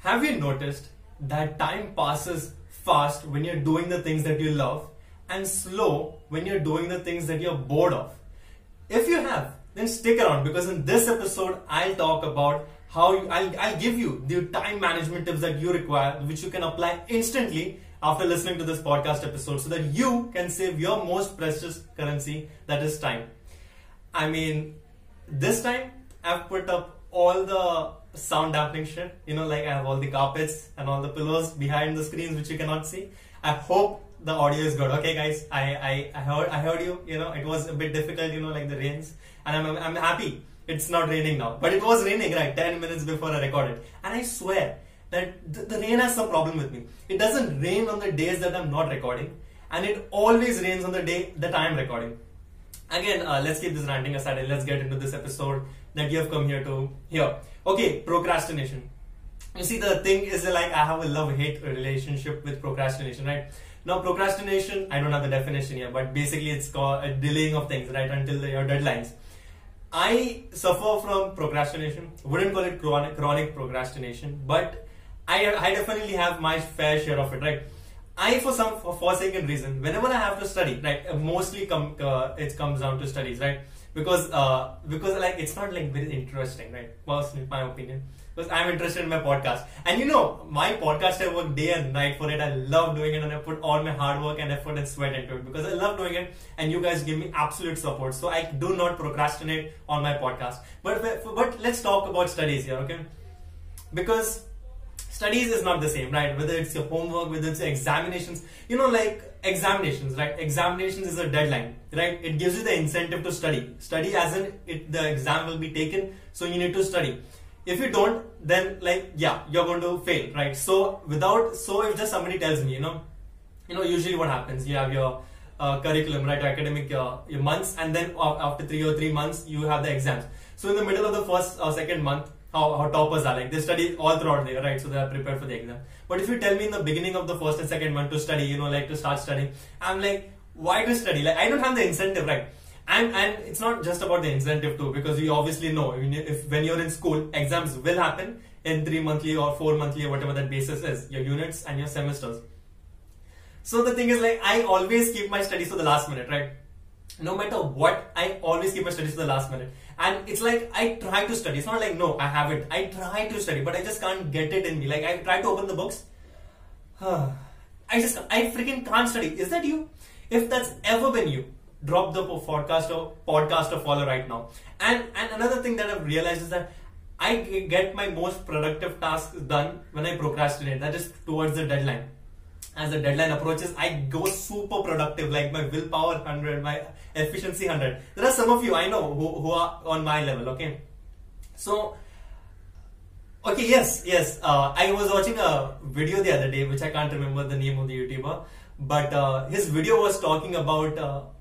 Have you noticed that time passes fast when you're doing the things that you love and slow when you're doing the things that you're bored of? If you have, then stick around, because in this episode I'll talk about how I'll give you the time management tips that you require, which you can apply instantly after listening to this podcast episode, so that you can save your most precious currency, that is time. I mean, this time I've put up all the sound dampening shit, like I have all the carpets and all the pillows behind the screens which you cannot see. I hope the audio is good. Okay guys, I heard you. It was a bit difficult, like the rains, and I'm happy it's not raining now, but it was raining right 10 minutes before I recorded, and I swear that the rain has some problem with me. It doesn't rain on the days that I'm not recording, and it always rains on the day that I am recording. Again, let's keep this ranting aside and let's get into this episode that you have come here to hear. Okay, procrastination. You see, the thing is like I have a love-hate relationship with procrastination, right? Now, procrastination, I don't have the definition here, but basically it's called a delaying of things, right, until your deadlines. I suffer from procrastination. Wouldn't call it chronic procrastination, but I definitely have my fair share of it, right? For some forsaken reason, whenever I have to study, right, mostly it comes down to studies, right? Because like it's not like very interesting, right? Personally, my opinion. Because I'm interested in my podcast, and my podcast, I work day and night for it. I love doing it, and I put all my hard work and effort and sweat into it because I love doing it, and you guys give me absolute support. So I do not procrastinate on my podcast. But let's talk about studies here, okay? Because studies is not the same, right? Whether it's your homework, whether it's your examinations, like examinations, right? Examinations is a deadline, right? It gives you the incentive to study. Study as in the exam will be taken, so you need to study. If you don't, then you're going to fail, right? So if just somebody tells me, usually what happens, you have your curriculum, right? Academic your months, and then after 3 months, you have the exams. So in the middle of the first or second month, how toppers are, like they study all throughout the year, right? So they are prepared for the exam. But if you tell me in the beginning of the first and second month to study, to start studying, I'm like, why to study? Like I don't have the incentive, right? And it's not just about the incentive too, because you obviously know when you're in school, exams will happen in 3 monthly or 4 monthly or whatever that basis is, your units and your semesters. So the thing is, like, I always keep my studies to the last minute, right? No matter what, I always keep my studies to the last minute. And it's like, I try to study. It's not like, no, I haven't. I try to study, but I just can't get it in me. Like, I try to open the books. I freaking can't study. Is that you? If that's ever been you, drop the podcast or follow right now. And another thing that I've realized is that I get my most productive tasks done when I procrastinate. That is towards the deadline. As the deadline approaches, I go super productive, like my willpower 100, my efficiency 100. There are some of you I know who are on my level, okay? So, okay, yes. I was watching a video the other day, which I can't remember the name of the YouTuber, but his video was talking about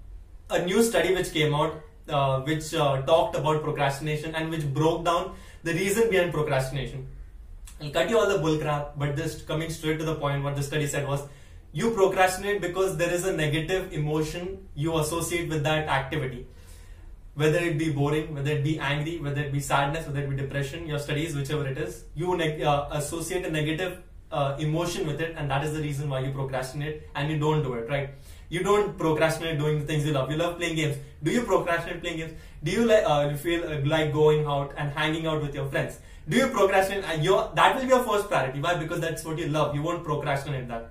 a new study which came out, which talked about procrastination and which broke down the reason behind procrastination. I'll cut you all the bull crap, but just coming straight to the point, what the study said was, you procrastinate because there is a negative emotion you associate with that activity. Whether it be boring, whether it be angry, whether it be sadness, whether it be depression, your studies, whichever it is, you associate a negative emotion with it, and that is the reason why you procrastinate and you don't do it, right? You don't procrastinate doing the things you love. You love playing games. Do you procrastinate playing games? Do you feel like going out and hanging out with your friends? Do you procrastinate? That will be your first priority. Why? Because that's what you love. You won't procrastinate that.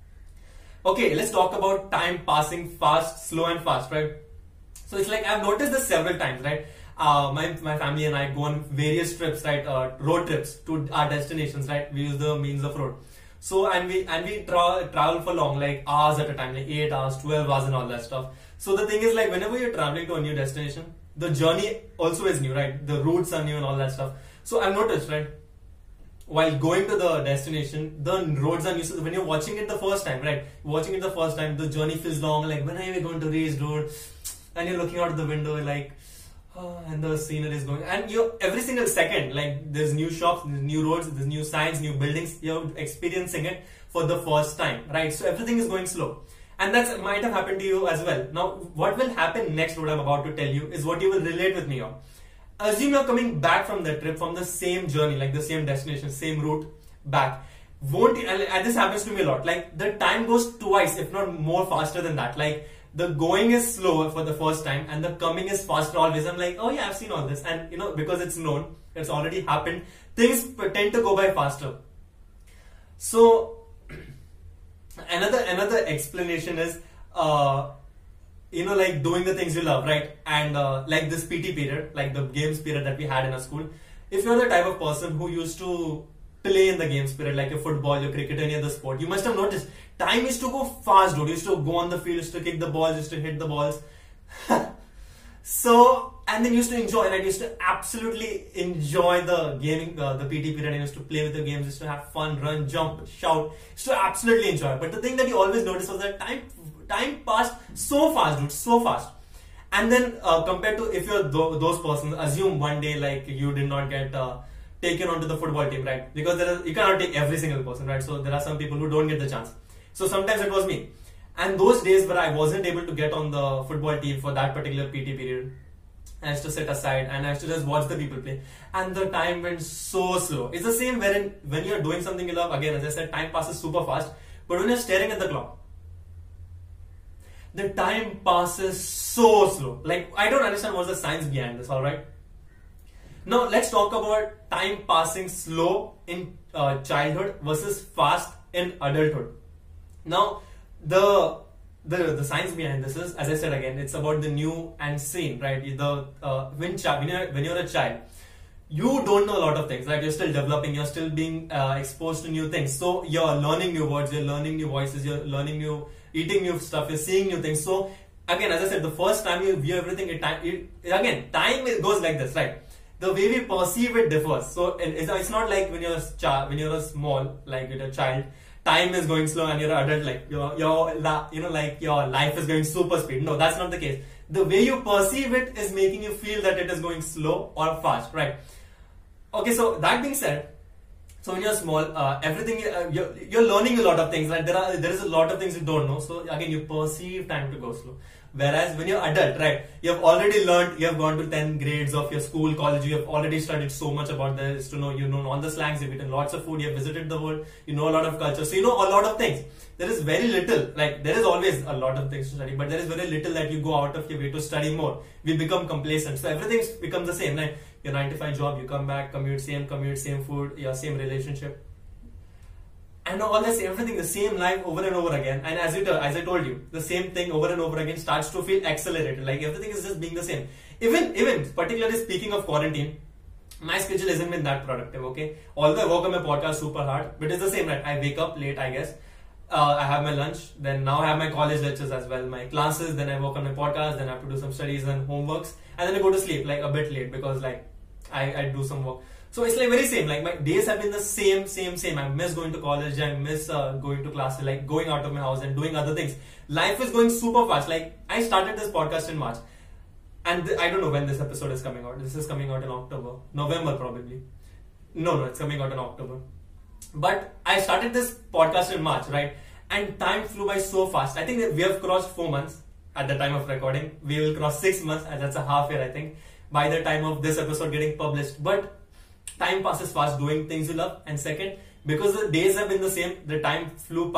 Okay, let's talk about time passing fast, slow and fast, right? So it's like I've noticed this several times, right? My family and I go on various trips, right? Road trips to our destinations, right? We use the means of road. So and we travel for long, like hours at a time, like 8 hours, 12 hours, and all that stuff. So the thing is, like, whenever you're traveling to a new destination, the journey also is new, right? The routes are new and all that stuff. So I've noticed, right, while going to the destination, the roads are new. So when you're watching it the first time, right, the journey feels long. Like, when are we going to reach road? And you're looking out of the window, like, oh, and the scenery is going. And every single second, like, there's new shops, there's new roads, there's new signs, new buildings. You're experiencing it for the first time, right? So everything is going slow. And that might have happened to you as well. Now, what will happen next, what I'm about to tell you, is what you will relate with me on. Assume you're coming back from the trip, from the same journey, like the same destination, same route, back, won't, and this happens to me a lot, like the time goes twice if not more faster than that. Like the going is slower for the first time and the coming is faster always. I'm like, oh yeah, I've seen all this, and you know, because it's known, it's already happened, things tend to go by faster. So another explanation is you know, like doing the things you love, right? And like this PT period, like the games period that we had in our school, if you're the type of person who used to play in the games period, like your football, your cricket, any other sport, you must have noticed time used to go fast, dude. You used to go on the field, used to kick the balls, used to hit the balls. So, and then used to enjoy, right? Used to absolutely enjoy the gaming, the PT period, and used to play with the games, used to have fun, run, jump, shout, used to absolutely enjoy. But the thing that you always noticed was that time passed so fast, dude, so fast. And then compared to if you're those persons, assume one day like you did not get taken onto the football team, right? Because you cannot take every single person, right? So there are some people who don't get the chance. So sometimes it was me. And those days where I wasn't able to get on the football team for that particular PT period, I used to sit aside and I used to just watch the people play. And the time went so slow. It's the same when you're doing something you love, again, as I said, time passes super fast. But when you're staring at the clock, the time passes so slow. Like, I don't understand what's the science behind this, alright? Now, let's talk about time passing slow in childhood versus fast in adulthood. Now, the science behind this is, as I said again, it's about the new and seen, right? When you're a child, you don't know a lot of things, right? You're still developing, you're still being exposed to new things. So you're learning new words, you're learning new voices, you're eating new stuff, you're seeing new things. So again, as I said, the first time you view everything, time goes like this, right? The way we perceive it differs. So it's not like when you're a small, like with a child, time is going slow, and you're an adult, like your life is going super speed. No, that's not the case. The way you perceive it is making you feel that it is going slow or fast, right? Okay, so that being said, so when you're small, everything you're learning a lot of things, right? There is a lot of things you don't know. So again, you perceive time to go slow. Whereas when you're adult, right, you have already learned, you have gone to 10 grades of your school, college, you have already studied so much about this to know, you know all the slangs, you've eaten lots of food, you have visited the world, you know a lot of culture, so you know a lot of things. There is very little, like there is always a lot of things to study, but there is very little that you go out of your way to study more. We become complacent, so everything becomes the same, like your 9 to 5 job, you come back, commute, same food, your same relationship. And all this, everything, the same life over and over again. And as I told you, the same thing over and over again starts to feel accelerated. Like everything is just being the same. Even particularly speaking of quarantine, my schedule isn't been that productive, okay? Although I work on my podcast super hard, but it's the same, right? I wake up late, I guess. I have my lunch, then now I have my college lectures as well, my classes, then I work on my podcast, then I have to do some studies and homeworks, and then I go to sleep like a bit late because like I do some work. So it's like very same, like my days have been the same. I miss going to college, I miss going to classes, like going out of my house and doing other things. Life is going super fast. Like I started this podcast in March, and I don't know when this episode is coming out. This is coming out in October, November probably. No, it's coming out in October. But I started this podcast in March, right? And time flew by so fast. I think that we have crossed 4 months at the time of recording. We will cross 6 months, and that's a half year, I think, by the time of this episode getting published. But time passes fast doing things you love. And second, because the days have been the same, the time flew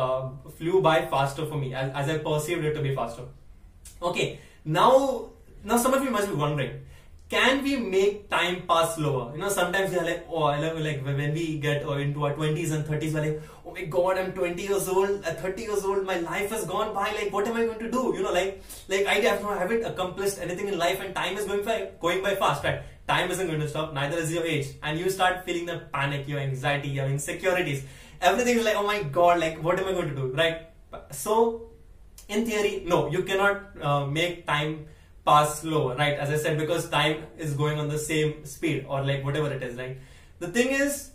by faster for me as I perceived it to be faster. Okay, now some of you must be wondering, can we make time pass slower? You know, sometimes you're like, oh, I love like when we get into our 20s and 30s, we're like, oh my god, I'm 20 years old, at 30 years old, my life has gone by, like what am I going to do? You know, like I haven't accomplished anything in life and time is going by fast, right? Time isn't going to stop, neither is your age. And you start feeling the panic, your anxiety, your insecurities. Everything is like, oh my god, like what am I going to do, right? So, in theory, no, you cannot make time pass slower, right? As I said, because time is going on the same speed or like whatever it is, right? The thing is,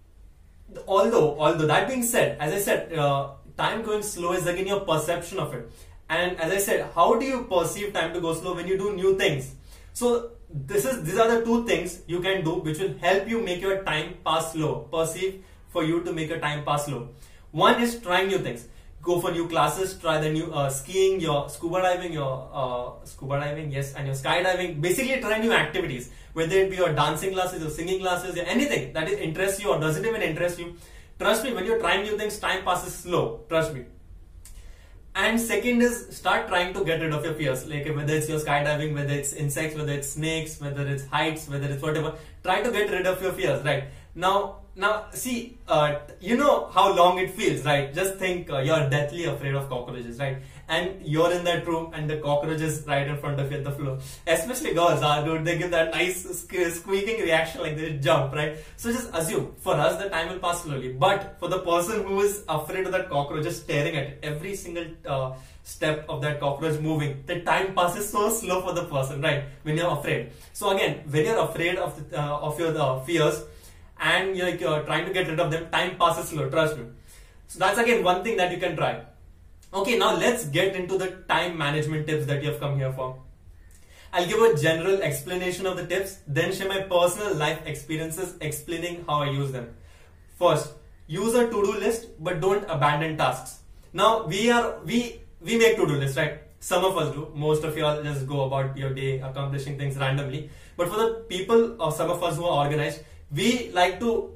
although that being said, as I said, time going slow is again your perception of it. And as I said, how do you perceive time to go slow? When you do new things. So these are the two things you can do which will help you make your time pass slow. Perceive for you to make your time pass slow. One is trying new things. go for new classes, try the new skiing, your scuba diving, yes, and your skydiving. Basically, try new activities, whether it be your dancing classes, your singing classes, or anything that interests you or doesn't even interest you. Trust me, when you're trying new things, time passes slow. Trust me. And second is start trying to get rid of your fears, like whether it's your skydiving, whether it's insects, whether it's snakes, whether it's heights, whether it's whatever. Try to get rid of your fears, right? Now see, you know how long it feels, right? Just think you're deathly afraid of cockroaches, right? And you're in that room and the cockroach is right in front of you at the floor. Especially girls, dude, they give that nice squeaking reaction, like they jump, right? So just assume, for us, the time will pass slowly. But for the person who is afraid of that cockroach, just staring at it, every single step of that cockroach moving, the time passes so slow for the person, right? When you're afraid. So again, when you're afraid of your fears, and you're trying to get rid of them, time passes slow, trust me. So that's again one thing that you can try. Okay, now let's get into the time management tips that you have come here for. I'll give a general explanation of the tips, then share my personal life experiences explaining how I use them. First, use a to-do list, but don't abandon tasks. Now we make to-do lists, right? Some of us do. Most of you all just go about your day accomplishing things randomly. But for the people or some of us who are organized, we like to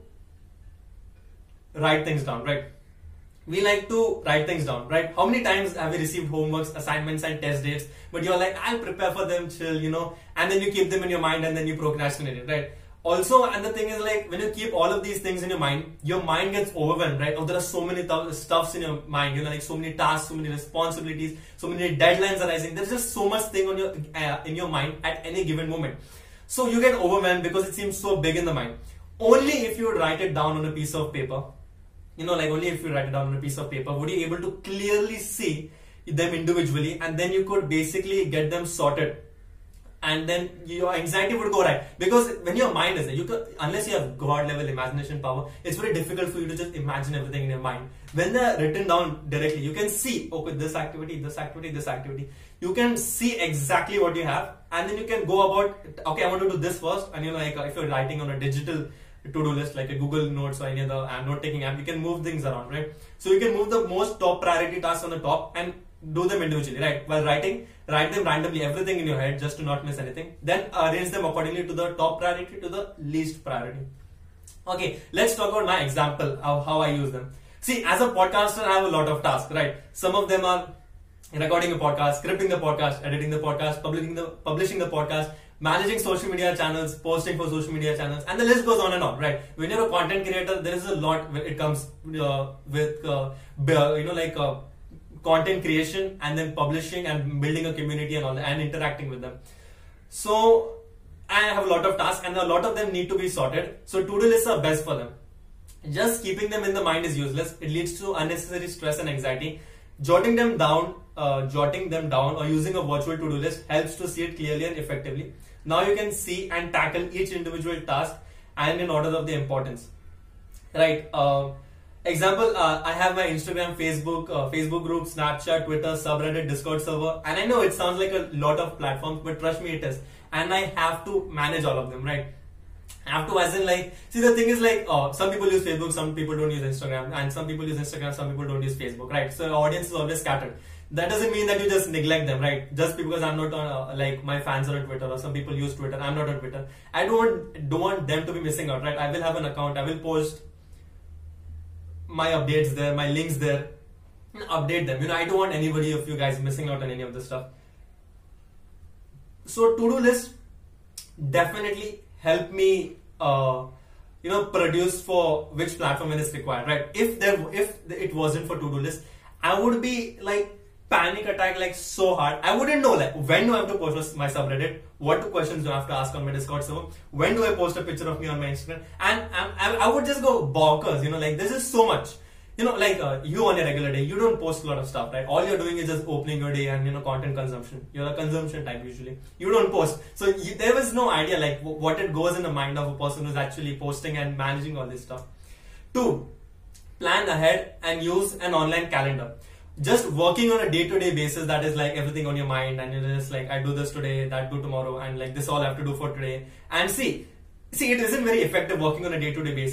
write things down, right? We like to write things down, right? How many times have we received homeworks, assignments, and test dates, but you're like, I'll prepare for them, chill, and then you keep them in your mind and then you procrastinate it, right? Also, and the thing is, like, when you keep all of these things in your mind gets overwhelmed, right? Oh, there are so many stuffs in your mind, like so many tasks, so many responsibilities, so many deadlines arising. There's just so much thing on in your mind at any given moment. So you get overwhelmed because it seems so big in the mind. Only if you write it down on a piece of paper, only if you write it down on a piece of paper, would you able to clearly see them individually, and then you could basically get them sorted. And then your anxiety would go right, because when your mind is there, unless you have God level imagination power, it's very difficult for you to just imagine everything in your mind. When they're written down directly, you can see, okay, this activity, this activity, this activity. You can see exactly what you have, and then you can go about, okay, I want to do this first. And if you're writing on a digital to-do list like a Google Notes or any other note-taking app, you can move things around, right? So you can move the most top priority tasks on the top and do them individually, right? While writing, write them randomly, everything in your head, just to not miss anything. Then arrange them accordingly to the top priority to the least priority. Okay, let's talk about my example of how I use them. See, as a podcaster, I have a lot of tasks, right? Some of them are recording a podcast, scripting the podcast, editing the podcast, publishing the podcast, managing social media channels, posting for social media channels, and the list goes on and on, right? When you're a content creator, there is a lot it comes with content creation and then publishing and building a community and all that, and interacting with them. So I have a lot of tasks, and a lot of them need to be sorted. So to-do lists are best for them. Just keeping them in the mind is useless. It leads to unnecessary stress and anxiety. Jotting them down or using a virtual to-do list helps to see it clearly and effectively. Now you can see and tackle each individual task and in order of the importance, right? Example, I have my Instagram, Facebook group, Snapchat, Twitter, subreddit, Discord server, and I know it sounds like a lot of platforms, but trust me, it is. And I have to manage all of them, right? I have to, as in, like, see, the thing is, like, some people use Facebook, some people don't use Instagram, and some people use Instagram, some people don't use Facebook, right? So the audience is always scattered. That doesn't mean that you just neglect them, right? Just because I'm not on, like, my fans are on Twitter, or some people use Twitter, I'm not on Twitter. I don't want them to be missing out, right? I will have an account, I will post my updates there, my links there, update them. I don't want anybody of you guys missing out on any of this stuff. So to-do list definitely help me produce for which platform it is required, right? If it wasn't for to-do list, I would be like panic attack, like so hard. I wouldn't know, like, when do I have to post my subreddit, what questions do I have to ask on my Discord server, when do I post a picture of me on my Instagram, and I would just go bonkers, like, this is so much. You on a regular day, you don't post a lot of stuff, right? All you're doing is just opening your day and, content consumption. You're a consumption type usually. You don't post. So there was no idea, like, what it goes in the mind of a person who's actually posting and managing all this stuff. 2, plan ahead and use an online calendar. Just working on a day-to-day basis, that is like everything on your mind, and you're just like, I do this today, that do tomorrow, and like this all I have to do for today. And see, it isn't very effective working on a day-to-day basis.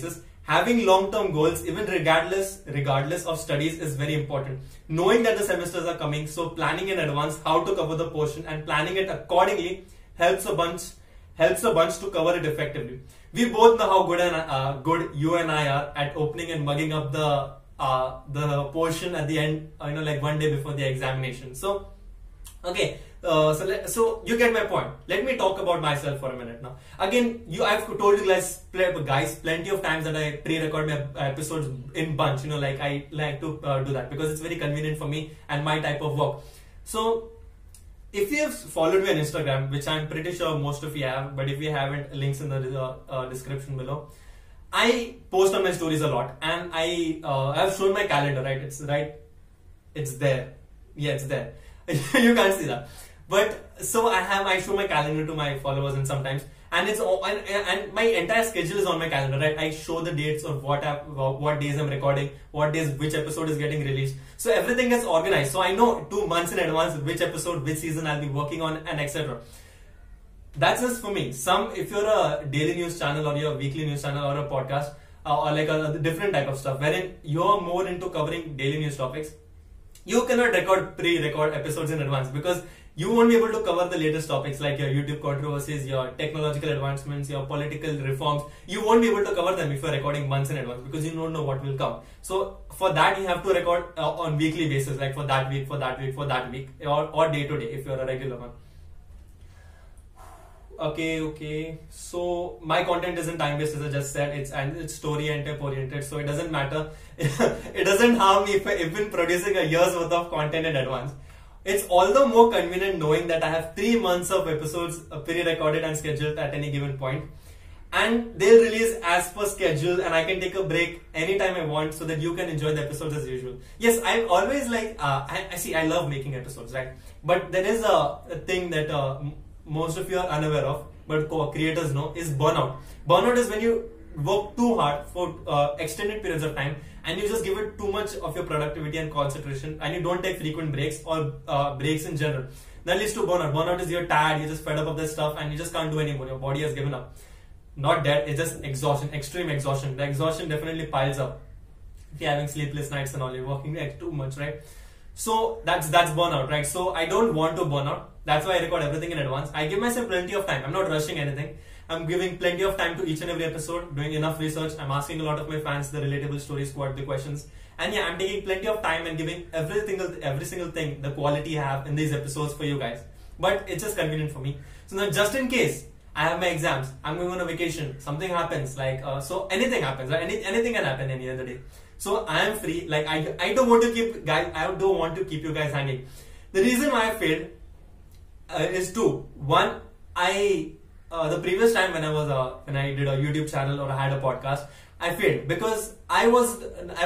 Having long-term goals, even regardless of studies, is very important. Knowing that the semesters are coming, so planning in advance how to cover the portion and planning it accordingly helps a bunch to cover it effectively. We both know how good you and I are at opening and mugging up the portion at the end, like one day before the examination. So, okay. So you get my point. Let me talk about myself for a minute now. Again, I've told you guys plenty of times that I pre-record my episodes in bunch. Like I like to do that because it's very convenient for me and my type of work. So if you have followed me on Instagram, which I'm pretty sure most of you have, but if you haven't, links in the description below. I post on my stories a lot, and I have shown my calendar. Right, it's there. Yeah, it's there. You can't see that. But so I show my calendar to my followers, and sometimes, and and my entire schedule is on my calendar, right? I show the dates of what days I'm recording, what days which episode is getting released. So everything is organized. So I know 2 months in advance which episode, which season I'll be working on, and etc. That's just for me. If you're a daily news channel or you're a weekly news channel or a podcast or like a different type of stuff, wherein you're more into covering daily news topics, you cannot pre-record episodes in advance because you won't be able to cover the latest topics like your YouTube controversies, your technological advancements, your political reforms. You won't be able to cover them if you're recording months in advance because you don't know what will come. So for that, you have to record on weekly basis, like for that week, or day to day if you're a regular one. Okay. So my content isn't time-based, as I just said. It's story and type oriented, so it doesn't matter. It doesn't harm me if I've been producing a year's worth of content in advance. It's all the more convenient knowing that I have 3 months of episodes pre-recorded and scheduled at any given point, and they'll release as per schedule, and I can take a break anytime I want, so that you can enjoy the episodes as usual. Yes, I'm always like I love making episodes, right? But there is a thing that most of you are unaware of, but creators know, is burnout. Burnout is when you work too hard for extended periods of time and you just give it too much of your productivity and concentration, and you don't take frequent breaks or breaks in general. That leads to burnout. Burnout is you're tired, you're just fed up of this stuff, and you just can't do anymore. Your body has given up. Not dead, it's just exhaustion, extreme exhaustion. The exhaustion definitely piles up if you're having sleepless nights and all, you're working too much, right? So that's burnout, right? So I don't want to burn out. That's why I record everything in advance. I give myself plenty of time. I'm not rushing anything. I'm giving plenty of time to each and every episode, doing enough research. I'm asking a lot of my fans the relatable stories, the questions. And yeah, I'm taking plenty of time and giving every single thing, the quality I have in these episodes for you guys. But it's just convenient for me. So now, just in case I have my exams, I'm going on a vacation, something happens, like so anything happens, right? Anything can happen any other day. So I am free. Like I don't want to keep you guys hanging. The reason why I failed is two. One, the previous time when I did a YouTube channel or I had a podcast, I failed because I was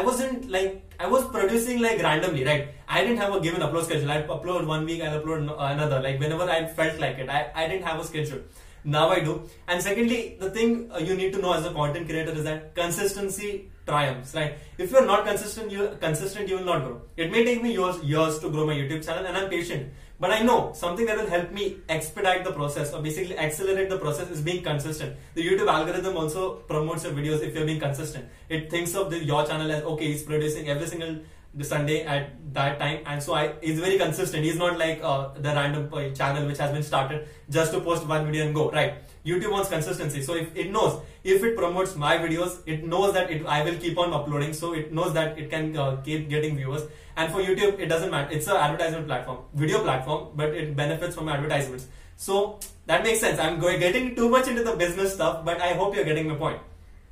producing like randomly, right? I didn't have a given upload schedule. I'd upload 1 week, I'll upload another, like whenever I felt like it. I didn't have a schedule. Now I do. And secondly, the thing you need to know as a content creator is that consistency triumphs, right? If you're not consistent, you will not grow. It may take me years to grow my YouTube channel, and I'm patient. But I know something that will help me expedite the process or basically accelerate the process is being consistent. The YouTube algorithm also promotes your videos if you're being consistent. It thinks of your channel as, okay, he's producing every single Sunday at that time, and so he's very consistent. He's not like the random channel which has been started just to post one video and go, right? YouTube wants consistency. So if it promotes my videos, it knows that I will keep on uploading, so it knows that it can keep getting viewers. And for YouTube, it doesn't matter. It's an advertisement platform, video platform, but it benefits from advertisements. So that makes sense. I'm getting too much into the business stuff, but I hope you're getting my point.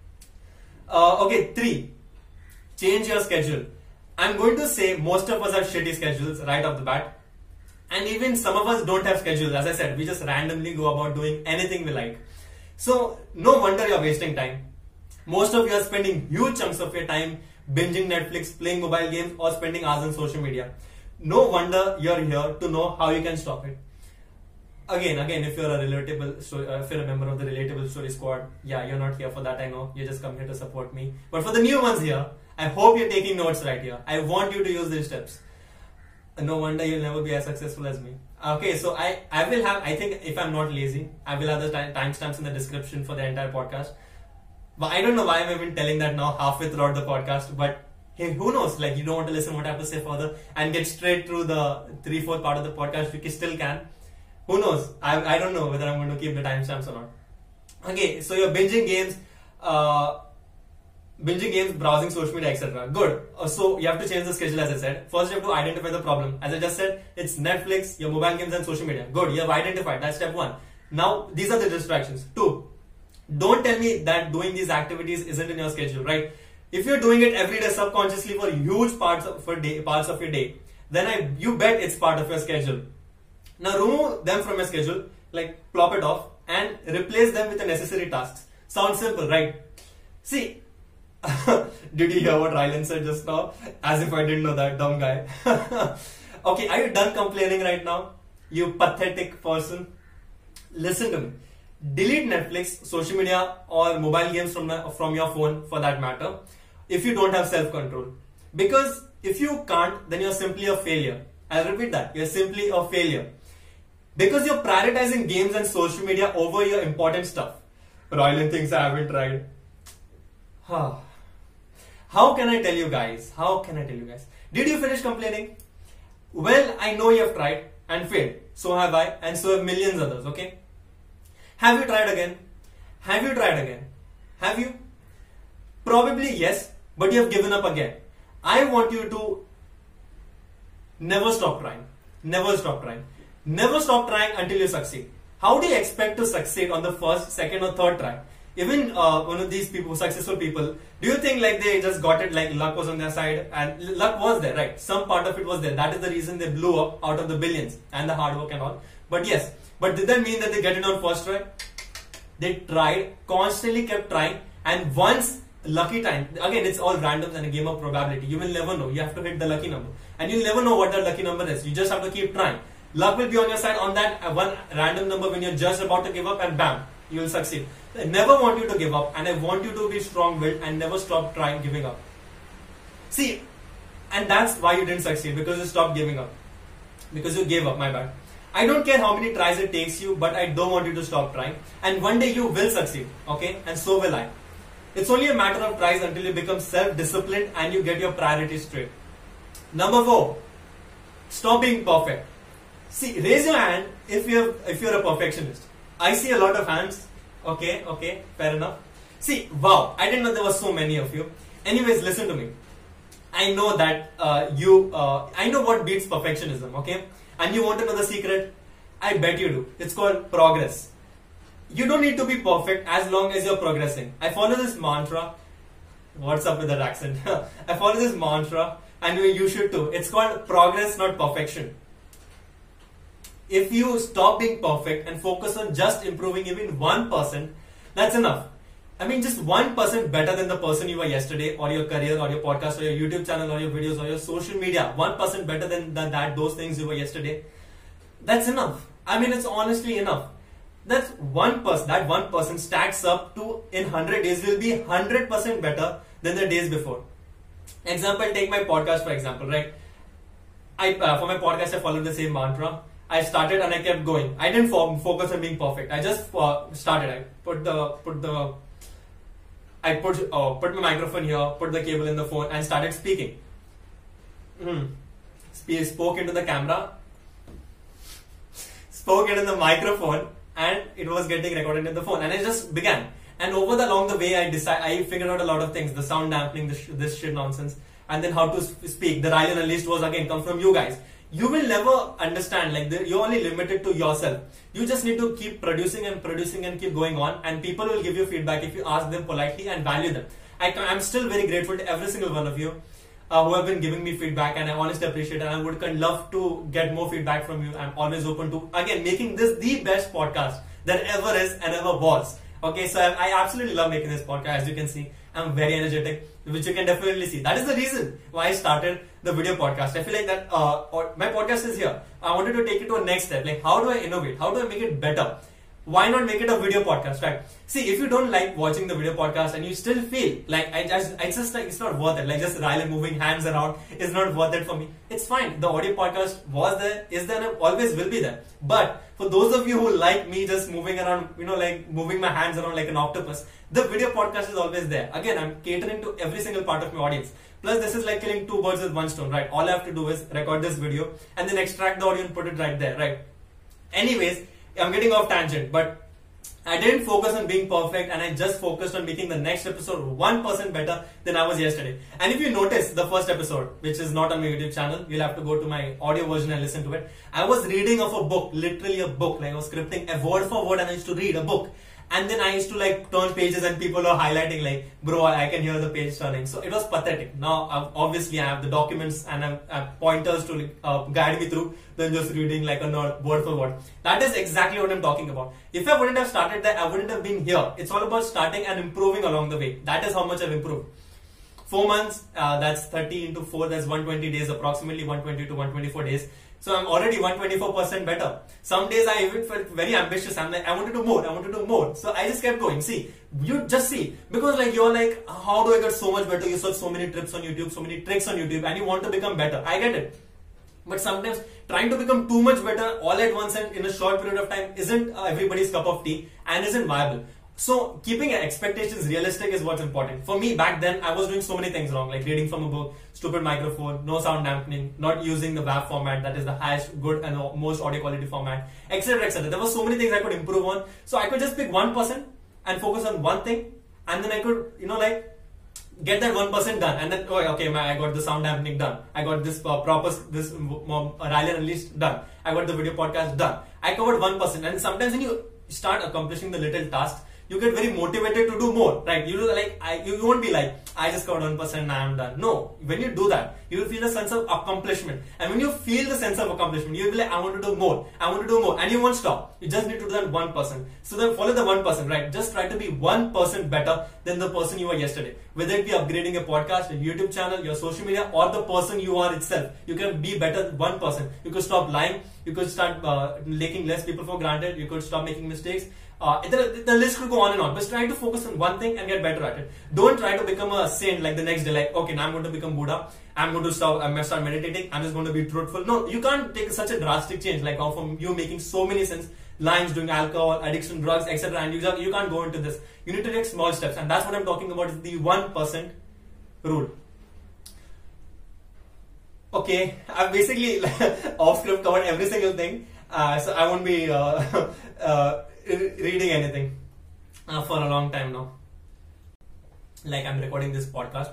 Okay, 3. Change your schedule. I'm going to say most of us have shitty schedules right off the bat. And even some of us don't have schedules. As I said, we just randomly go about doing anything we like. So no wonder you're wasting time. Most of you are spending huge chunks of your time binging Netflix, playing mobile games, or spending hours on social media. No wonder you're here to know how you can stop it. Again, if you're a if you're a member of the Relatable Story Squad, yeah, you're not here for that, I know. You just come here to support me. But for the new ones here, I hope you're taking notes right here. I want you to use these tips. No wonder you'll never be as successful as me. Okay, so I think if I'm not lazy, I will have the timestamps in the description for the entire podcast. But I don't know why I'm even telling that now halfway throughout the podcast, but hey, who knows? Like, you don't want to listen what I have to say further and get straight through the 3/4 part of the podcast, you still can. Who knows? I don't know whether I'm going to keep the timestamps or not. Okay, so you're binging games, browsing social media, etc. Good. So you have to change the schedule, as I said. First, you have to identify the problem. As I just said, it's Netflix, your mobile games, and social media. Good. You have identified. That's step 1. Now, these are the distractions. 2. Don't tell me that doing these activities isn't in your schedule, right? If you're doing it every day subconsciously for huge parts of your day, then you bet it's part of your schedule. Now remove them from your schedule, like plop it off and replace them with the necessary tasks. Sounds simple, right? See, did you hear what Rylan said just now? As if I didn't know that, dumb guy. Okay, are you done complaining right now? You pathetic person. Listen to me. Delete Netflix, social media or mobile games from your phone for that matter if you don't have self-control. Because if you can't, then you're simply a failure. I'll repeat that. You're simply a failure. Because you're prioritizing games and social media over your important stuff. Rylan thinks I haven't tried. How can I tell you guys? Did you finish complaining? Well, I know you have tried and failed. So have I, and so have millions others, okay? Have you tried again? Have you? Probably yes, but you have given up again. I want you to never stop trying. Never stop trying until you succeed. How do you expect to succeed on the first, second or third try? Even one of these people, successful people, do you think like they just got it, like luck was on their side? And luck was there, right? Some part of it was there. That is the reason they blew up out of the billions and the hard work and all. But yes, but did that mean that they get it on first try? They tried, constantly kept trying, and once lucky time, again it's all random and a game of probability. You will never know. You have to hit the lucky number. And you'll never know what that lucky number is. You just have to keep trying. Luck will be on your side on that one random number when you're just about to give up, and bam, you will succeed. I never want you to give up, and I want you to be strong-willed and never stop trying, giving up. See, and that's why you didn't succeed, because you stopped giving up. Because you gave up, my bad. I don't care how many tries it takes you, but I don't want you to stop trying. And one day you will succeed, okay? And so will I. It's only a matter of tries until you become self-disciplined and you get your priorities straight. Number 4, stop being perfect. See, raise your hand if you're a perfectionist. I see a lot of hands. Okay, fair enough. See, wow, I didn't know there were so many of you. Anyways, listen to me. I know that I know what beats perfectionism, okay? And you want to know the secret? I bet you do. It's called progress. You don't need to be perfect as long as you're progressing. I follow this mantra. What's up with that accent? I follow this mantra, and you should too. It's called progress, not perfection. If you stop being perfect and focus on just improving even 1%, that's enough. I mean, just 1% better than the person you were yesterday, or your career, or your podcast, or your YouTube channel, or your videos, or your social media. 1% better than those things you were yesterday. That's enough. I mean, it's honestly enough. That's 1%. That 1% stacks up to, in 100 days, will be 100% better than the days before. Example, take my podcast for example, right? For my podcast, I followed the same mantra. I started and I kept going. I didn't focus on being perfect. I just started. I put my microphone here, put the cable in the phone, and started speaking. Spoke into the camera, spoke into the microphone, and it was getting recorded in the phone. And I just began. And along the way, I figured out a lot of things: the sound dampening, this shit nonsense, and then how to speak. The Rylan Unleashed was again come from you guys. You will never understand, you're only limited to yourself. You just need to keep producing and keep going on, and people will give you feedback if you ask them politely and value them. I'm still very grateful to every single one of you who have been giving me feedback, and I honestly appreciate it, and I would love to get more feedback from you. I'm always open to, again, making this the best podcast that ever is and ever was. Okay, so I absolutely love making this podcast. As you can see, I'm very energetic, which you can definitely see. That is the reason why I started the video podcast. I feel like that my podcast is here. I wanted to take it to a next step. Like, how do I innovate? How do I make it better? why not make it a video podcast, right? See, if you don't like watching the video podcast and you still feel like I just like it's not worth it, like just Rylan moving hands around is not worth it for me, it's fine. The audio podcast was there, is there, and always will be there. But for those of you who like me just moving around, like moving my hands around like an octopus, the video podcast is always there. Again, I'm catering to every single part of my audience. Plus, this is like killing two birds with one stone, right? All I have to do is record this video and then extract the audio and put it right there, right? Anyways, I'm getting off tangent, but I didn't focus on being perfect and I just focused on making the next episode 1% better than I was yesterday. And if you notice the first episode, which is not on my YouTube channel, you'll have to go to my audio version and listen to it. I was reading of a book, literally a book, like I was scripting a word for word and I used to read a book. And then I used to like turn pages and people are highlighting like, bro, I can hear the page turning. So it was pathetic. Now, obviously I have the documents and I have pointers to guide me through than just reading like a nerd word for word. That is exactly what I'm talking about. If I wouldn't have started that, I wouldn't have been here. It's all about starting and improving along the way. That is how much I've improved. 4 months, that's 30 into 4, that's 120 days, approximately 120 to 124 days. So I'm already 124% better. Some days I even felt very ambitious. I'm like, I want to do more, I want to do more. So I just kept going. See, you just see, because like you're like, how do I get so much better? You search so many tips on YouTube, so many tricks on YouTube, and you want to become better. I get it. But sometimes trying to become too much better all at once and in a short period of time isn't everybody's cup of tea and isn't viable. So keeping expectations realistic is what's important. For me back then, I was doing so many things wrong, like reading from a book, stupid microphone, no sound dampening, not using the WAV format, that is the highest, good and most audio quality format, etc, etc. There were so many things I could improve on. So I could just pick 1% and focus on one thing, and then I could, get that 1% done, and then I got the sound dampening done, I got this Rylan Unleashed done, I got the video podcast done. I covered 1%, and sometimes when you start accomplishing the little tasks, you get very motivated to do more, right? You won't be like, I just got 1% and I am done. No, when you do that, you will feel a sense of accomplishment. And when you feel the sense of accomplishment, you will be like, I want to do more, I want to do more. And you won't stop. You just need to do that 1%. So then follow the 1%, right? Just try to be 1% better than the person you were yesterday. Whether it be upgrading a podcast, a YouTube channel, your social media, or the person you are itself. You can be better 1%. You could stop lying. You could start taking less people for granted. You could stop making mistakes. The list could go on and on, but try to focus on one thing and get better at it. Don't try to become a saint like the next day, like, okay, now I'm going to become Buddha, I'm going to start meditating, I'm just going to be truthful. No, you can't take such a drastic change, like from you making so many sins, lines, doing alcohol, addiction, drugs, etc. And you can't go into this. You need to take small steps, and that's what I'm talking about, is the 1% rule. Okay, I've basically off script covered every single thing, so I won't be reading anything for a long time now. Like I'm recording this podcast.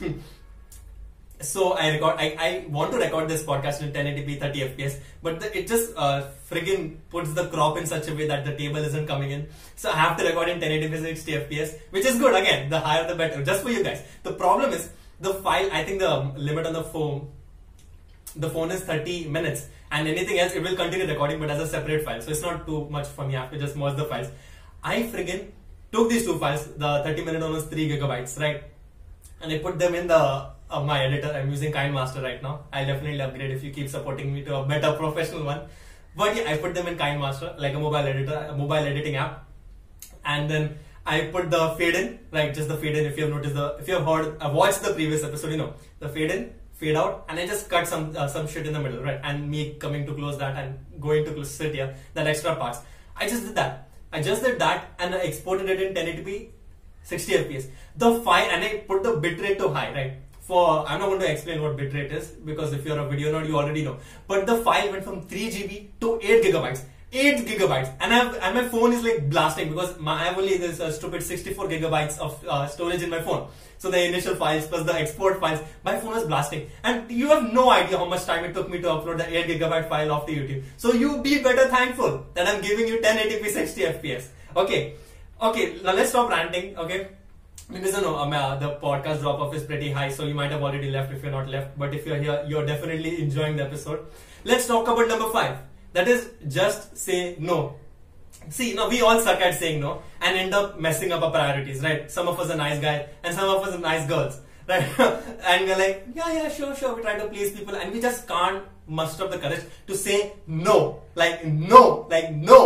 So I want to record this podcast in 1080p 30 fps, but it just friggin' puts the crop in such a way that the table isn't coming in. So I have to record in 1080p 60 fps, which is good. Again, the higher the better, just for you guys. The problem is the file. I think the limit on the phone is 30 minutes, and anything else it will continue recording but as a separate file, so it's not too much for me. I have to just merge the files. I friggin' took these two files, the 30-minute one was 3 gigabytes, right, and I put them in the my editor. I'm using KineMaster right now. I'll definitely upgrade if you keep supporting me to a better professional one, but yeah, I put them in KineMaster, like a mobile editor, a mobile editing app, and then I put the fade in, right, just the fade in. If you have noticed, if you have watched the previous episode, the fade in, fade out, and I just cut some shit in the middle, right, and me coming to close that and going to sit here, that extra parts. I just did that. And I exported it in 1080p 60 fps. The file, and I put the bitrate to high, right. I'm not going to explain what bitrate is, because if you're a video nerd, you already know. But the file went from 3 GB to 8 gigabytes. 8 gigabytes, and my phone is like blasting, because I have only this stupid 64 gigabytes of storage in my phone. So the initial files plus the export files, my phone was blasting, and you have no idea how much time it took me to upload the 8 gigabyte file off to YouTube. So you be better thankful that I'm giving you 1080p 60 fps. Okay, now let's stop ranting. Okay, because the podcast drop off is pretty high, so you might have already left if you're not left. But if you're here, you're definitely enjoying the episode. Let's talk about number 5. That is, just say no. See, we all suck at saying no and end up messing up our priorities, right? Some of us are nice guys and some of us are nice girls, right? And we're like, yeah, sure. We try to please people, and we just can't muster up the courage to say no. Like no.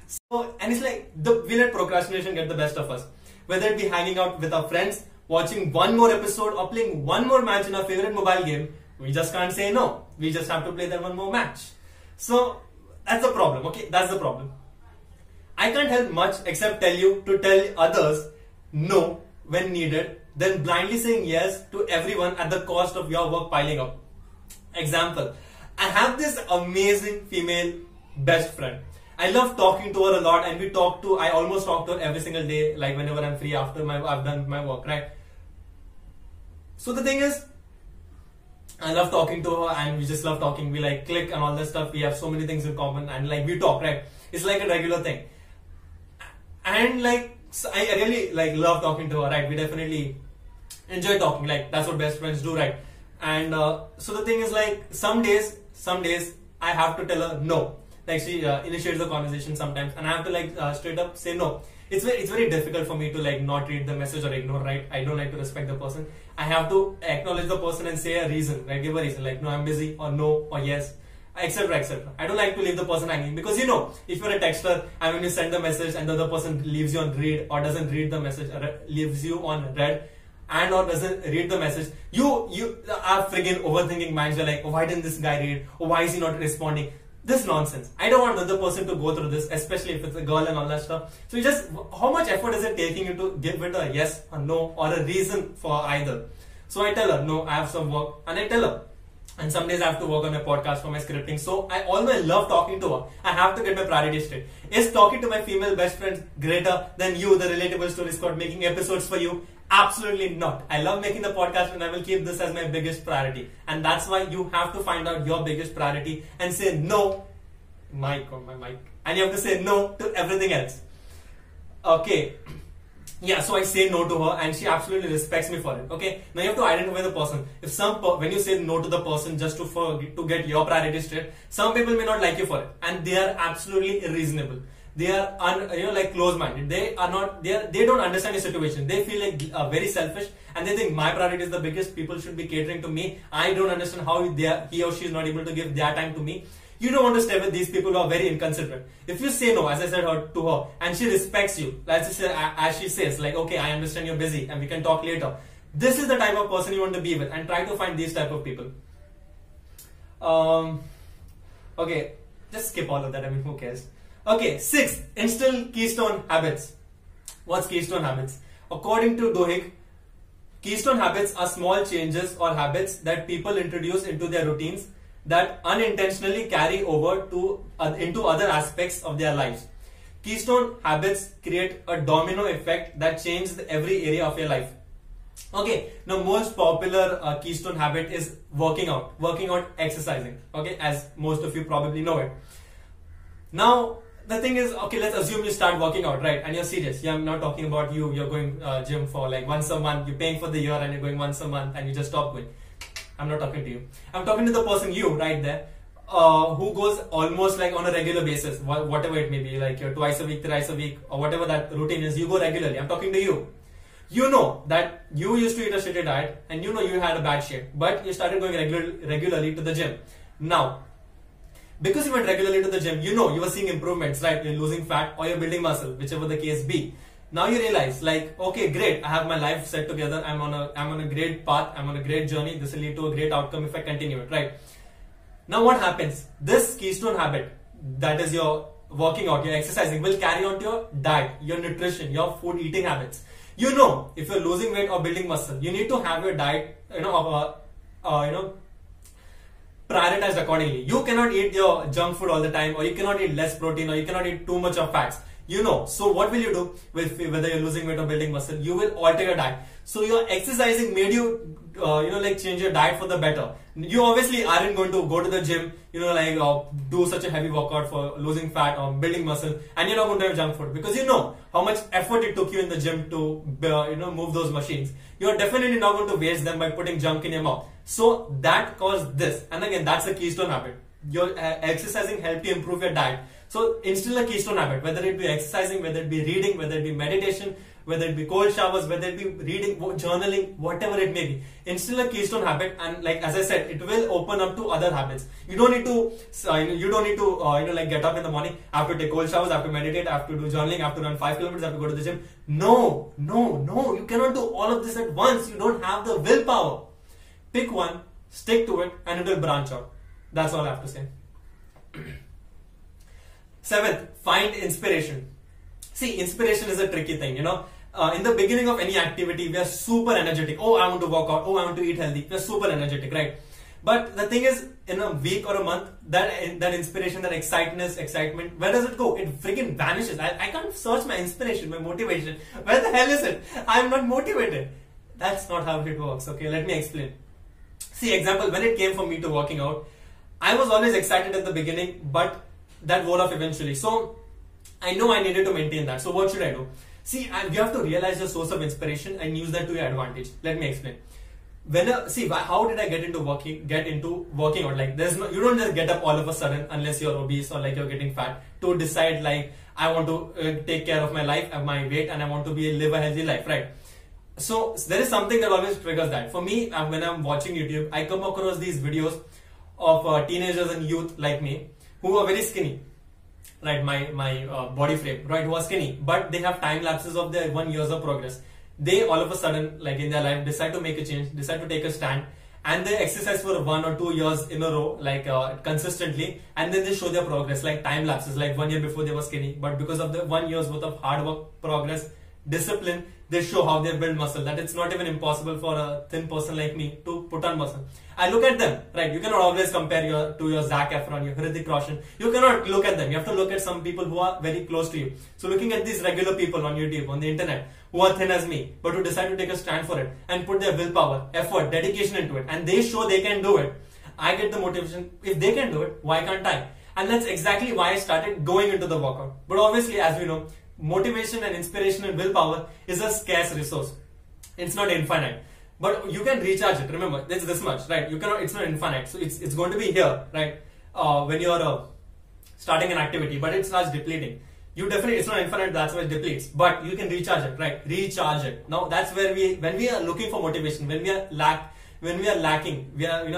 So, and it's like we let procrastination get the best of us. Whether it be hanging out with our friends, watching one more episode, or playing one more match in our favorite mobile game, we just can't say no. We just have to play that one more match. So that's the problem. Okay, that's the problem. I can't help much except tell you to tell others no when needed, then blindly saying yes to everyone at the cost of your work piling up. Example, I have this amazing female best friend. I love talking to her a lot, and I almost talk to her every single day, like whenever I'm free after I've done my work, right? So the thing is, I love talking to her, and we just love talking. We like click and all that stuff. We have so many things in common, and like we talk, right? It's like a regular thing. And like, so I really like love talking to her, right? We definitely enjoy talking, like that's what best friends do, right? And so the thing is, like some days I have to tell her no. Like she initiates the conversation sometimes, and I have to like straight up say no. It's very difficult for me to like not read the message or ignore, right? I don't like to respect the person. I have to acknowledge the person and say a reason, right? Give a reason, like no, I'm busy, or no, or yes, etc., etc. I don't like to leave the person hanging, because you know, if you're a texter and when you send the message and the other person leaves you on read or doesn't read the message, or leaves you on read and or doesn't read the message, you are friggin' overthinking minds. You're like, oh, why didn't this guy read? Or why is he not responding? This nonsense. I don't want the other person to go through this, especially if it's a girl and all that stuff. So you just, how much effort is it taking you to give it a yes or no or a reason for either? So I tell her, no, I have some work, and I tell her. And some days I have to work on my podcast for my scripting. So I always love talking to her. I have to get my priorities straight. Is talking to my female best friend greater than you, the Relatable Story Squad, making episodes for you? Absolutely not. I love making the podcast, and I will keep this as my biggest priority. And that's why you have to find out your biggest priority and say no. My mic. And you have to say no to everything else. Okay. Yeah, so I say no to her, and she absolutely respects me for it. Okay, now you have to identify the person. If when you say no to the person just to get your priorities straight, some people may not like you for it, and they are absolutely reasonable. They are like close-minded. They don't understand your situation. They feel like very selfish, and they think my priority is the biggest. People should be catering to me. I don't understand how he or she is not able to give their time to me. You don't want to stay with these people who are very inconsiderate. If you say no, as I said to her, and she respects you, as she says, like, okay, I understand you're busy and we can talk later. This is the type of person you want to be with, and try to find these type of people. Okay, just skip all of that. I mean, who cares? Okay, 6, instill keystone habits. What's keystone habits? According to Duhigg, keystone habits are small changes or habits that people introduce into their routines that unintentionally carry over into other aspects of their lives. Keystone habits create a domino effect that changes every area of your life. Okay, now most popular keystone habit is working out, exercising. Okay, as most of you probably know it. Now the thing is, okay, let's assume you start working out, right? And you're serious. Yeah, I'm not talking about you. You're going gym for like once a month. You're paying for the year and you're going once a month and you just stop going. I'm not talking to you. I'm talking to the person, you right there, who goes almost like on a regular basis, whatever it may be, like you're twice a week, thrice a week, or whatever that routine is. You go regularly. I'm talking to you. You know that you used to eat a shitty diet, and you know you had a bad shape, but you started going regularly to the gym. Now, because you went regularly to the gym, you know you were seeing improvements, right? You're losing fat or you're building muscle, whichever the case be. Now you realize, like, okay, great, I have my life set together. I'm on a great path. I'm on a great journey. This will lead to a great outcome if I continue it, right? Now what happens? This keystone habit, that is your working out, your exercising, will carry on to your diet, your nutrition, your food eating habits. You know, if you're losing weight or building muscle, you need to have your diet, prioritized accordingly. You cannot eat your junk food all the time, or you cannot eat less protein, or you cannot eat too much of fats. You know, so what will you do whether you're losing weight or building muscle? You will alter your diet. So your exercising made you, change your diet for the better. You obviously aren't going to go to the gym, do such a heavy workout for losing fat or building muscle, and you're not going to have junk food, because you know how much effort it took you in the gym to, move those machines. You're definitely not going to waste them by putting junk in your mouth. So that caused this. And again, that's a keystone habit. Your exercising helped you improve your diet. So instill a keystone habit, whether it be exercising, whether it be reading, whether it be meditation, whether it be cold showers, whether it be reading, journaling, whatever it may be. Instill a keystone habit, and like as I said, it will open up to other habits. You don't need to, like get up in the morning, I have to take cold showers, I have to meditate, I have to do journaling, I have to run 5 kilometers, I have to go to the gym. No, you cannot do all of this at once. You don't have the willpower. Pick one, stick to it, and it will branch out. That's all I have to say. 7th, find inspiration. See, inspiration is a tricky thing, in the beginning of any activity, we are super energetic. Oh, I want to work out. Oh, I want to eat healthy. We are super energetic, right? But the thing is, in a week or a month, that inspiration, that excitement, where does it go? It freaking vanishes. I can't search my inspiration, my motivation. Where the hell is it? I'm not motivated. That's not how it works. Okay, let me explain. See, example, when it came for me to working out, I was always excited at the beginning, but that wore off eventually. So I know I needed to maintain that. So what should I do? See, you have to realize your source of inspiration and use that to your advantage. Let me explain. How did I get into working out? Like, you don't just get up all of a sudden, unless you're obese or like you're getting fat, to decide like, I want to take care of my life, my weight, and I want to live a healthy life, right? So there is something that always triggers that. For me, when I'm watching YouTube, I come across these videos of teenagers and youth like me who are very skinny, right? My body frame, right? Who are skinny, but they have time lapses of their 1 years of progress. They all of a sudden, like in their life, decide to make a change, decide to take a stand, and they exercise for 1 or 2 years in a row, like consistently, and then they show their progress, like time lapses, like 1 year before they were skinny, but because of the 1 year's worth of hard work, progress, discipline, they show how they build muscle. That it's not even impossible for a thin person like me to put on muscle. I look at them, right? You cannot always compare your Zac Efron, your Hrithik Roshan. You cannot look at them. You have to look at some people who are very close to you. So looking at these regular people on YouTube, on the internet, who are thin as me, but who decide to take a stand for it and put their willpower, effort, dedication into it, and they show they can do it, I get the motivation. If they can do it, why can't I? And that's exactly why I started going into the workout. But obviously, as we know, motivation and inspiration and willpower is a scarce resource. It's not infinite, but you can recharge it. Remember, there's this much, right? You cannot. It's not infinite, so it's going to be here, right? When you're starting an activity, but it starts depleting. It's not infinite. That's why it depletes. But you can recharge it, right? Recharge it. Now that's where when we are looking for motivation, when we are lacking,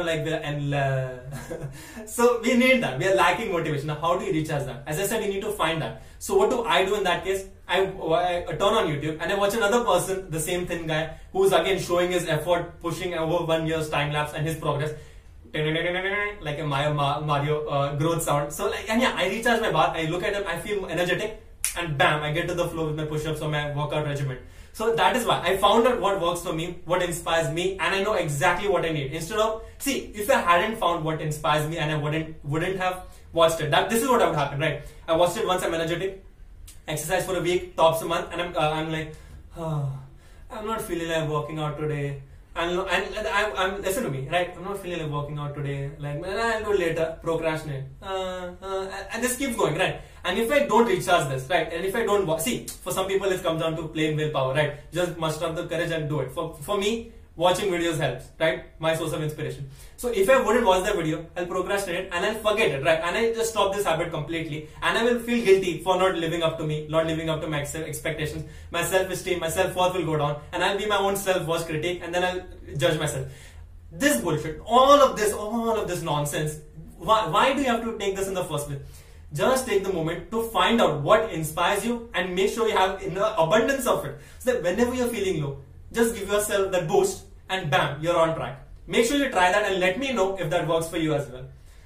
so we need that. We are lacking motivation. Now, how do you recharge that? As I said, you need to find that. So what do I do in that case? I turn on YouTube and I watch another person, the same thin guy, who's again showing his effort, pushing over 1 year's time lapse and his progress, like a Mario growth sound. So I recharge my bar. I look at him, I feel energetic, and bam, I get to the flow with my push-ups or my workout regimen. So that is why I found out what works for me, what inspires me, and I know exactly what I need. Instead of, if I hadn't found what inspires me and I wouldn't have watched it, this is what would happen, right? I watched it once, I'm energetic, exercise for a week, tops a month, and I'm like, I'm not feeling like working out today. And listen to me, right? I'm not feeling like working out today. Like, I'll do later, procrastinate. And this keeps going, right? And if I don't recharge this, right? And if I don't for some people it comes down to plain willpower, right? Just muster up the courage and do it. For me, watching videos helps, right? My source of inspiration. So if I wouldn't watch the video, I'll procrastinate and I'll forget it, right? And I just stop this habit completely, and I will feel guilty for not living up to my expectations. My self-esteem, my self-worth will go down, and I'll be my own self-worth critic, and then I'll judge myself. This bullshit, all of this nonsense. Why do you have to take this in the first place? Just take the moment to find out what inspires you and make sure you have abundance of it. So that whenever you're feeling low, just give yourself that boost and bam, you're on track. Make sure you try that and let me know if that works for you as well.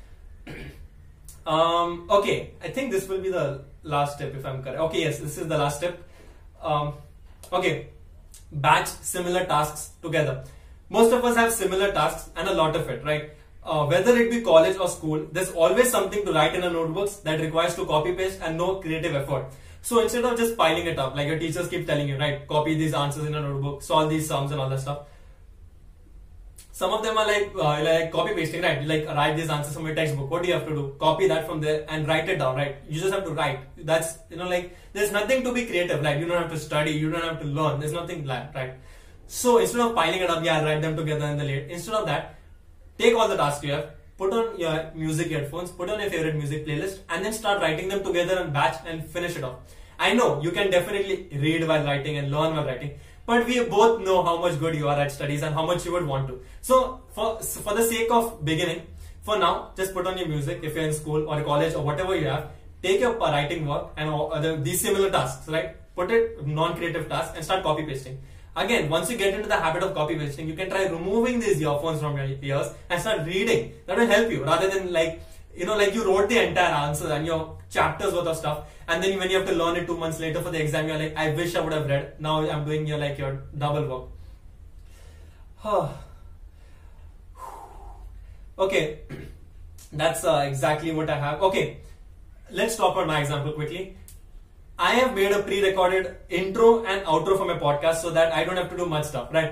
Okay, I think this will be the last step if I'm correct. Okay, yes, this is the last step. Okay, batch similar tasks together. Most of us have similar tasks and a lot of it, right? Whether it be college or school, there's always something to write in a notebooks that requires to copy paste and no creative effort. So instead of just piling it up, like your teachers keep telling you, right, copy these answers in a notebook, solve these sums and all that stuff. Some of them are like copy pasting, right? Like write these answers from your textbook. What do you have to do? Copy that from there and write it down, right? You just have to write. That's, there's nothing to be creative, like you don't have to study, you don't have to learn. There's nothing like, right? So instead of piling it up, write them together in the late. Instead of that, take all the tasks you have, put on your music headphones, put on your favorite music playlist, and then start writing them together and batch and finish it off. I know you can definitely read while writing and learn while writing, but we both know how much good you are at studies and how much you would want to. So for the sake of beginning, for now, just put on your music if you're in school or college or whatever you have. Take your writing work and these similar tasks, right? Put it non-creative tasks and start copy pasting. Again, once you get into the habit of copy pasting, you can try removing these earphones from your ears and start reading. That will help you rather than like you wrote the entire answer and your chapters worth of stuff, and then when you have to learn it 2 months later for the exam, you're like, I wish I would have read. Now I'm doing your double work. Okay, that's exactly what I have. Okay, let's talk about my example quickly. I have made a pre-recorded intro and outro for my podcast so that I don't have to do much stuff, right?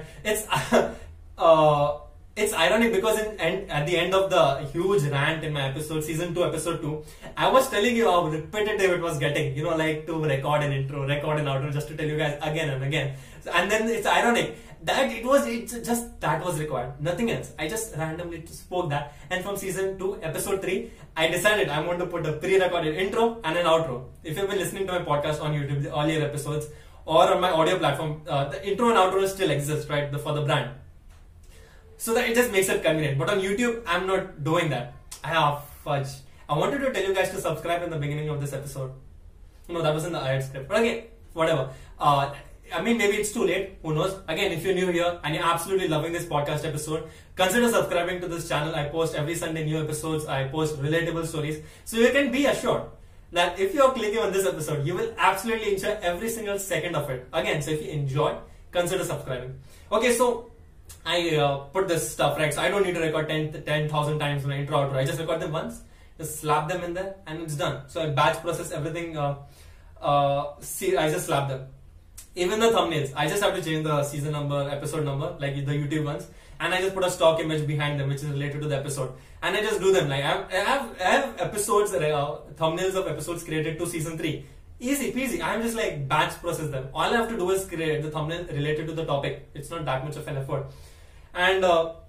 It's ironic because at the end of the huge rant in my season 2, episode 2, I was telling you how repetitive it was getting, like to record an intro, record an outro, just to tell you guys again and again. And then it's ironic that that was required, nothing else. I just randomly spoke that, and from season 2, episode 3, I decided I want to put a pre-recorded intro and an outro. If you've been listening to my podcast on YouTube, the earlier episodes, or on my audio platform, the intro and outro still exist, right, for the brand. So that it just makes it convenient. But on YouTube, I'm not doing that. Fudge. I wanted to tell you guys to subscribe in the beginning of this episode. No, that was in the ad script. But again, whatever. Maybe it's too late. Who knows? Again, if you're new here and you're absolutely loving this podcast episode, consider subscribing to this channel. I post every Sunday new episodes. I post relatable stories. So you can be assured that if you're clicking on this episode, you will absolutely enjoy every single second of it. Again, so if you enjoy, consider subscribing. Okay, so I put this stuff, right? So I don't need to record 10,000 times my intro outro. I just record them once, just slap them in there, and it's done. So I batch process everything. I just slap them. Even the thumbnails, I just have to change the season number, episode number, like the YouTube ones, and I just put a stock image behind them, which is related to the episode, and I just do them. Like I have episodes, thumbnails of episodes created to season 3. Easy peasy. I'm just like batch process them. All I have to do is create the thumbnail related to the topic. It's not that much of an effort. And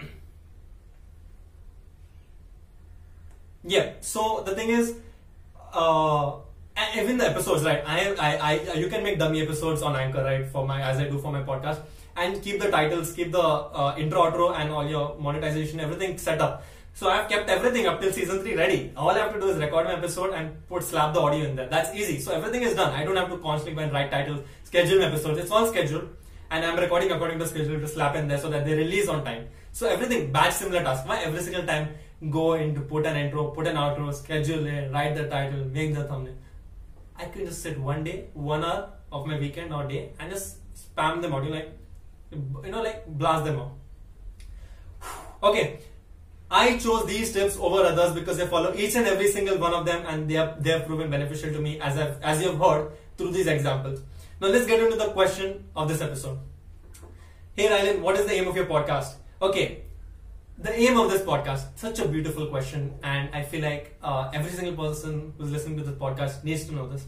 yeah, so the thing is, even the episodes, right? You can make dummy episodes on Anchor, right? As I do for my podcast, and keep the titles, keep the intro, outro, and all your monetization, everything set up. So I've kept everything up till season 3 ready. All I have to do is record my episode and slap the audio in there. That's easy. So everything is done. I don't have to constantly go and write titles, schedule my episodes. It's all scheduled, and I'm recording according to schedule to slap in there so that they release on time. So everything batch similar task. Why every single time go into put an intro, put an outro, schedule it, write the title, make the thumbnail. I can just sit 1 day, 1 hour of my weekend or day and just spam them out. Like blast them out. Okay. I chose these tips over others because they follow each and every single one of them, and they have proven beneficial to me as you have heard through these examples. Now let's get into the question of this episode. Hey Rylan, what is the aim of your podcast? Okay, the aim of this podcast, such a beautiful question, and I feel like every single person who's listening to this podcast needs to know this.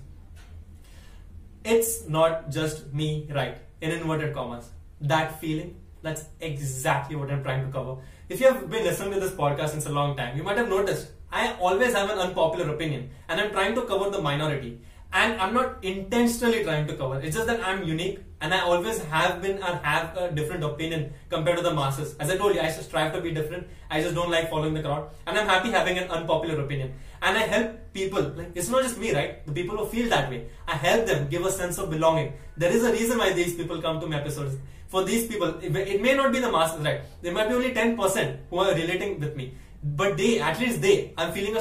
It's not just me, right? In inverted commas. That feeling, that's exactly what I'm trying to cover. If you have been listening to this podcast since a long time, you might have noticed I always have an unpopular opinion, and I'm trying to cover the minority. And I'm not intentionally trying to cover. It's just that I'm unique, and I always have been and have a different opinion compared to the masses. As I told you, I just strive to be different. I just don't like following the crowd, and I'm happy having an unpopular opinion. And I help people. Like, it's not just me, right? The people who feel that way. I help them give a sense of belonging. There is a reason why these people come to my episodes. For these people, it may not be the masses, right? There might be only 10% who are relating with me, but at least I'm feeling a